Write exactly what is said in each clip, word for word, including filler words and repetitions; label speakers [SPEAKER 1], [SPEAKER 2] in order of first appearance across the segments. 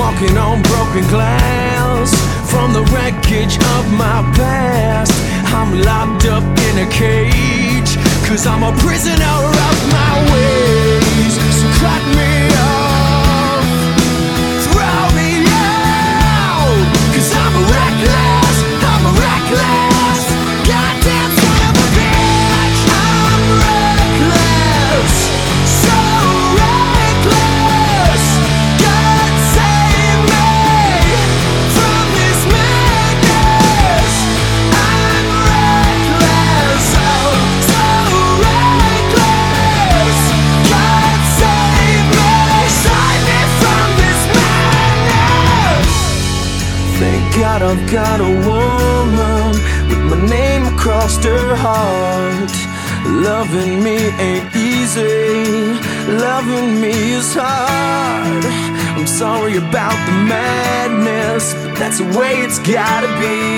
[SPEAKER 1] walking on broken glass from the wreckage of my past. I'm locked up in a cage, cause I'm a prisoner of my ways. So cut me off, throw me out, cause I'm a reckless, I'm a reckless, goddamn son of a bitch. I'm reckless, so reckless. God save me from this madness. I'm reckless, oh, so reckless. God save me, save me from this madness. Thank God I've got a woman with my name across her heart. Loving me ain't easy, loving me is hard. I'm sorry about the madness, but that's the way it's gotta be.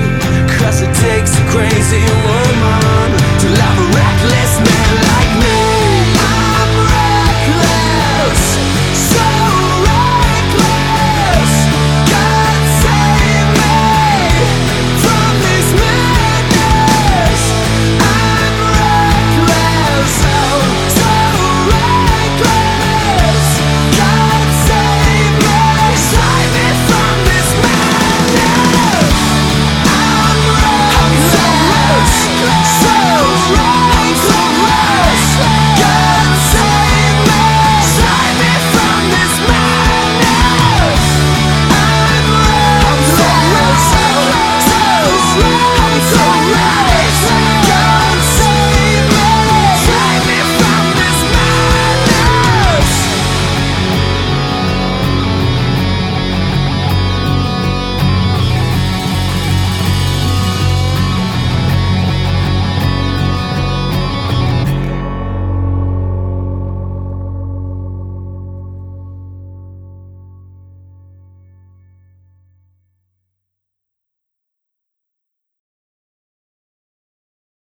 [SPEAKER 1] Cause it takes a crazy woman to love a reckless man like me.